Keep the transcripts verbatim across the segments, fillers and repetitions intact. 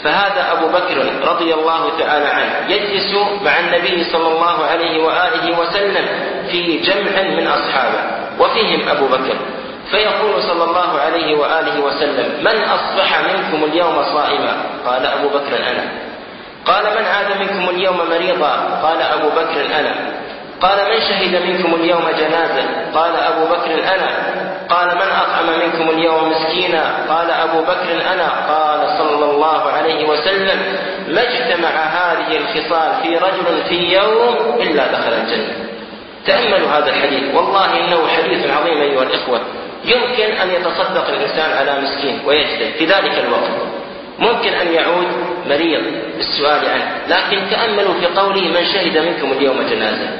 فهذا أبو بكر رضي الله تعالى عنه يجلس مع النبي صلى الله عليه وآله وسلم في جمع من أصحابه وفيهم أبو بكر، فيقول صلى الله عليه وآله وسلم: من أصبح منكم اليوم صائما؟ قال أبو بكر: أنا. قال: من عاد منكم اليوم مريضا؟ قال أبو بكر: أنا. قال: من شهد منكم اليوم جنازة؟ قال أبو بكر: أنا. قال: من أطعم منكم اليوم مسكينا؟ قال أبو بكر: أنا. قال صلى الله عليه وسلم: ما اجتمع هذه الخصال في رجل في يوم إلا دخل الجنة. تأملوا هذا الحديث، والله إنه حديث عظيم أيها الإخوة. يمكن أن يتصدق الإنسان على مسكين ويجتهد في ذلك الوقت، ممكن أن يعود مريض بالسؤال عنه، لكن تأملوا في قوله: من شهد منكم اليوم جنازة.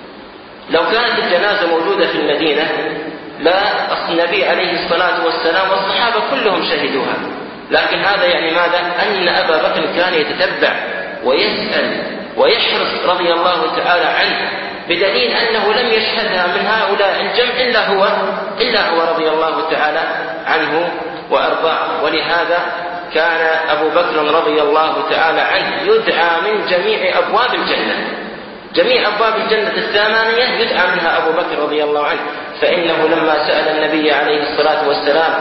لو كانت الجنازة موجودة في المدينة لا النبي عليه الصلاة والسلام والصحابة كلهم شهدوها، لكن هذا يعني ماذا؟ أن أبا بكر كان يتتبع ويسأل ويحرص رضي الله تعالى عنه، بدليل أنه لم يشهدها من هؤلاء الجمع إلا هو إلا هو رضي الله تعالى عنه وأرضاه. ولهذا كان أبو بكر رضي الله تعالى عنه يدعى من جميع أبواب الجنة، جميع أبواب الجنة الثمانية يدعى منها أبو بكر رضي الله عنه، فإنه لما سأل النبي عليه الصلاة والسلام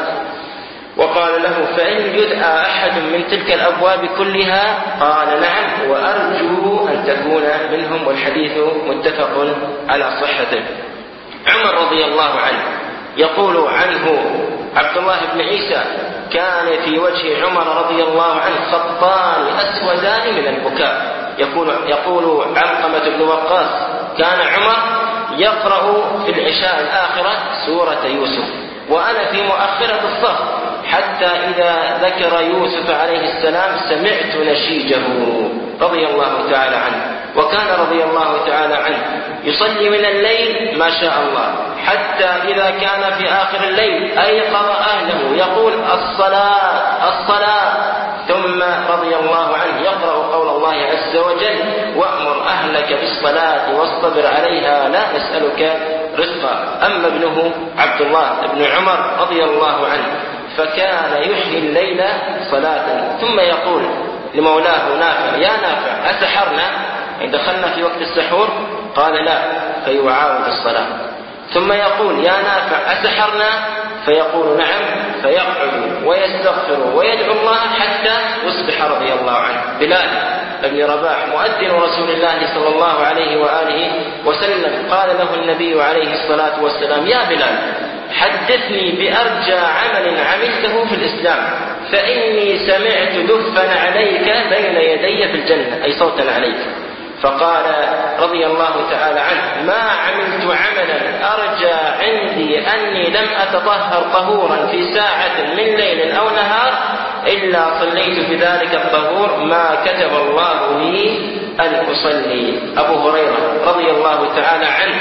وقال له: فإن يدعى أحد من تلك الأبواب كلها؟ قال: نعم، وأرجو أن تكون منهم، والحديث متفق على صحته. عمر رضي الله عنه يقول عنه عبد الله بن عيسى: كان في وجه عمر رضي الله عنه خطان أسودان من البكاء. يقول, يقول علقمة بن وقاص: كان عمر يقرأ في العشاء الآخرة سورة يوسف وأنا في مؤخرة الصف، حتى إذا ذكر يوسف عليه السلام سمعت نشيجه رضي الله تعالى عنه. وكان رضي الله تعالى عنه يصلي من الليل ما شاء الله، حتى إذا كان في آخر الليل أيقظ أهله يقول: الصلاة الصلاة، ثم رضي الله عنه يقرأ قول الله عز وجل: وأمر أهلك بالصلاة واصطبر عليها لا نسألك رزقا. أما ابنه عبد الله بن عمر رضي الله عنه فكان يحيي الليل صلاة، ثم يقول لمولاه نافع: يا نافع أسحرنا؟ إن دخلنا في وقت السحور؟ قال: لا، فيعاود الصلاة. ثم يقول: يا نافع أسحرنا؟ فيقول: نعم، فيقعد ويستغفر ويدعو الله حتى يصبح رضي الله عنه. بلال بن رباح مؤذن رسول الله صلى الله عليه وآله وسلم قال له النبي عليه الصلاة والسلام: يا بلال حدثني بأرجى عمل عملته في الإسلام، فإني سمعت دفا عليك بين يدي في الجنة، أي صوتا عليك. فقال رضي الله تعالى عنه: ما عملت عملا أرجى عندي أني لم أتطهر طهورا في ساعة من ليل أو نهار إلا صليت بذلك الطهور ما كتب الله لي أن أصلي. أبو هريرة رضي الله تعالى عنه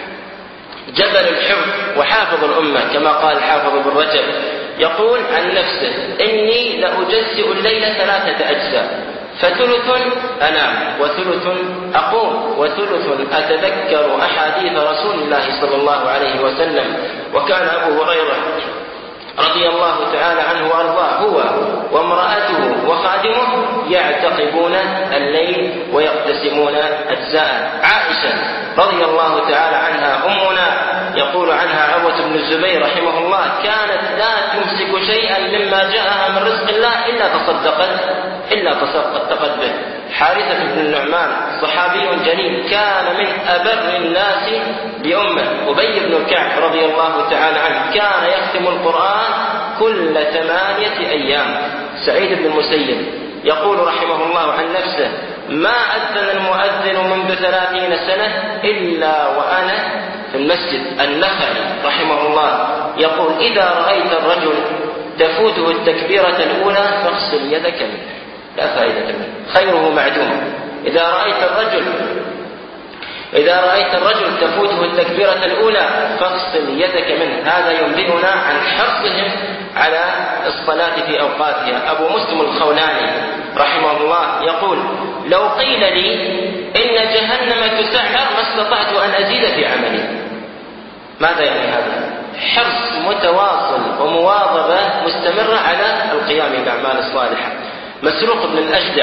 جبل الحفظ وحافظ الأمة كما قال حافظ بن رجب، يقول عن نفسه: إني لأجزئ الليل ثلاثة أجزاء، فثلث أنام وثلث أقوم وثلث أتذكر أحاديث رسول الله صلى الله عليه وسلم. وكان أبو هريرة رضي الله تعالى عنه وأرضاه هو وامرأته وخادمه يعتقبون الليل ويقتسمون أجزاء. عائشة رضي الله تعالى عنها أمنا يقول عنها عروة بن الزبير رحمه الله: كانت لا تمسك شيئا مما جاءها من رزق الله إلا تصدقت إلا تصدقت به. حارثة بن النعمان صحابي جليل كان من أبر الناس بأمه. أبي بن كعب رضي الله تعالى عنه كان يختم القرآن كل ثمانية أيام. سعيد بن المسيب يقول رحمه الله عن نفسه: ما أذن المؤذن منذ ثلاثين سنة إلا وأنا في المسجد. النخعي رحمه الله يقول: إذا رأيت الرجل تفوته التكبيرة الأولى فاغسل يدك منه، لا فائدة منه، خيره معدوم. إذا رأيت الرجل إذا رأيت الرجل تفوته التكبيرة الأولى فاغسل يدك منه. هذا ينبئنا عن حرصهم على الصلاة في أوقاتها. أبو مسلم الخولاني رحمه الله يقول: لو قيل لي إن جهنم تسعر ما استطعت أن أزيد في عملي. ماذا يعني هذا؟ حرص متواصل ومواظبة مستمرة على القيام بالأعمال الصالحة. مسروق بن الأجدع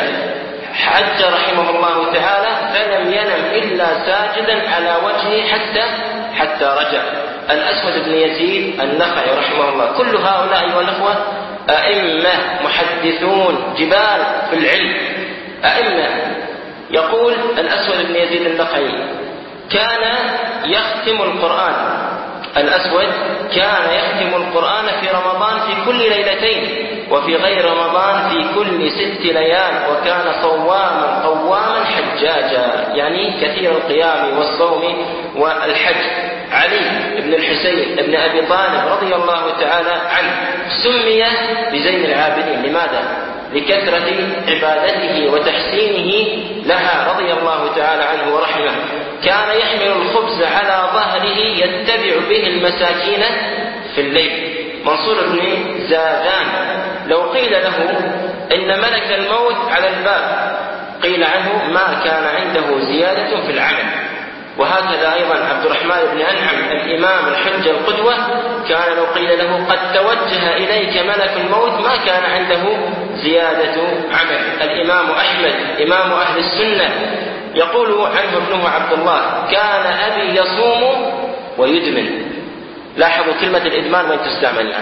حج رحمه الله تعالى فلم ينم إلا ساجدا على وجهه حتى حتى رجع. الأسود بن يزيد النخعي رحمه الله. كل هؤلاء أيها الأخوة أئمة محدثون جبال في العلم، أئمة. يقول الأسود بن يزيد النخعي: كان يختم القرآن، الأسود كان يختم القرآن في رمضان في كل ليلتين، وفي غير رمضان في كل ست ليال، وكان صواما قواما حجاجا، يعني كثير القيام والصوم والحج. علي بن الحسين بن أبي طالب رضي الله تعالى عنه سمي بزين العابدين. لماذا؟ لكثرة عبادته وتحسينه لها رضي الله تعالى عنه ورحمه. كان يحمل الخبز على ظهره يتبع به المساكين في الليل. منصور بن زادان لو قيل له إن ملك الموت على الباب قيل عنه ما كان عنده زيادة في العمل. وهكذا أيضا عبد الرحمن بن أنعم الإمام الحجة القدوة كان لو قيل له قد توجه إليك ملك الموت ما كان عنده زيادة عمل. الإمام أحمد إمام أهل السنة يقول عنه ابنه عبد الله: كان أبي يصوم ويدمن. لاحظوا كلمة الإدمان وين تستعمل الآن،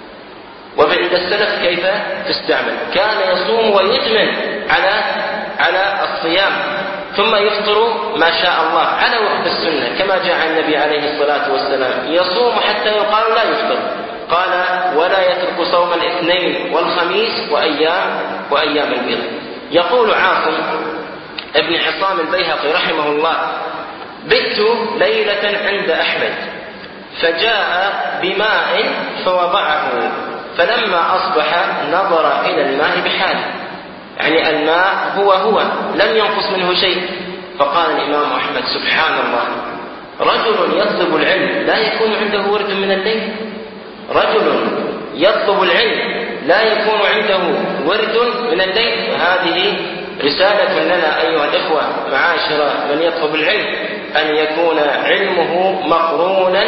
وعند السلف كيف تستعمل. كان يصوم ويدمن على على الصيام، ثم يفطر ما شاء الله على وفق السنة كما جاء النبي عليه الصلاة والسلام: يصوم حتى يقال لا يفطر. قال: ولا يترك صوم الاثنين والخميس وأيام وأيام البيض. يقول عاصم ابن حصام البيهقي رحمه الله: بت ليلة عند أحمد فجاء بماء فوضعه، فلما أصبح نظر إلى الماء بحاله، يعني الماء هو هو لم ينقص منه شيء. فقال الإمام أحمد: سبحان الله، رجل يطلب العلم لا يكون عنده ورد من الليل، رجل يطلب العلم لا يكون عنده ورد من الليل. وهذه رسالة لنا أيها الإخوة معاشر من يطلب العلم، أن يكون علمه مقرونا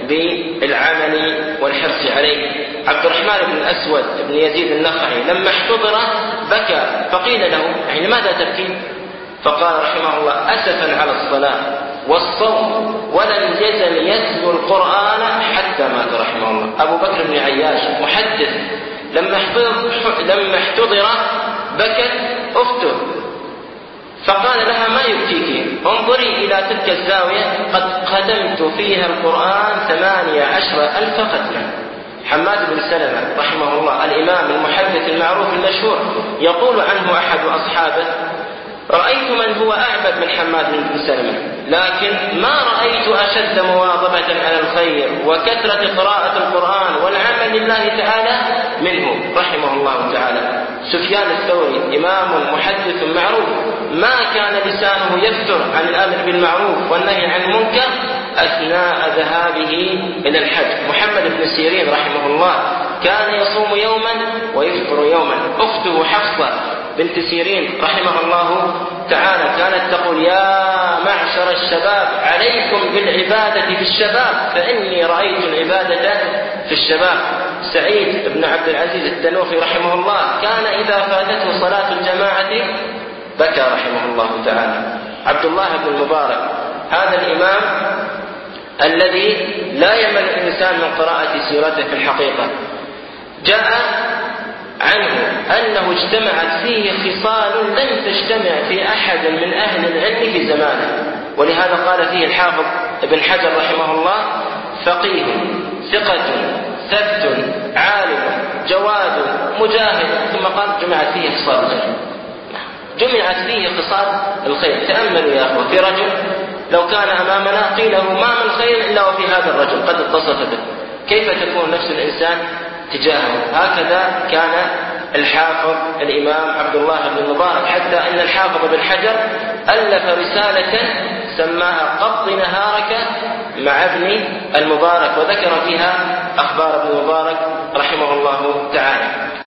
بالعمل والحرص عليه. عبد الرحمن بن الأسود بن يزيد النخعي لما احتضر بكى، فقيل له: يعني لماذا تبكي؟ فقال رحمه الله: أسفا على الصلاة والصوم، ولم يزل يتلو القرآن حتى مات رحمه الله. أبو بكر بن عياش محدث لما احتضر, لما احتضر بكت أخته، فقال لها: ما يبكيك؟ انظري إلى تلك الزاوية قد ختمت فيها القرآن ثمانية عشر ألف ختمة. حماد بن سلمة رحمه الله الإمام المحدث المعروف المشهور يقول عنه أحد أصحابه: رأيت من هو أعبد من حماد بن سلمة، لكن ما رأيت أشد مواظبة على الخير وكثرة قراءة القرآن والعمل لله تعالى منه رحمه الله تعالى. سفيان الثوري إمام محدث معروف ما كان لسانه يفتر عن الأمر بالمعروف والنهي عن المنكر أثناء ذهابه إلى الحج. محمد بن سيرين رحمه الله كان يصوم يوما ويفطر يوما. أخته حفصة بنت سيرين رحمه الله تعالى كانت تقول: يا معشر الشباب عليكم بالعبادة في الشباب فإني رأيت العبادة في الشباب. سعيد بن عبد العزيز التنوخي رحمه الله كان إذا فاتته صلاة الجماعة بكى رحمه الله تعالى. عبد الله بن المبارك هذا الإمام الذي لا يمل الإنسان من قراءة سيرته في الحقيقة، جاء عنه أنه اجتمعت فيه خصال لم تجتمع في أحد من أهل العلم في زمانه. ولهذا قال فيه الحافظ ابن حجر رحمه الله: فقيه ثقة ثبت عالم جواد مجاهد. ثم قال: جمعت فيه خصال الخير، جمعت فيه خصال الخير. تأملوا يا أخوة، في رجل لو كان أمامنا قيل له: ما من خير إلا وفي هذا الرجل قد اتصف به، كيف تكون نفس الإنسان تجاهه؟ هكذا كان الحافظ الإمام عبد الله بن المبارك، حتى أن الحافظ بن حجر ألف رسالة سماها قض نهارك مع ابن المبارك، وذكر فيها أخبار ابن المبارك رحمه الله تعالى.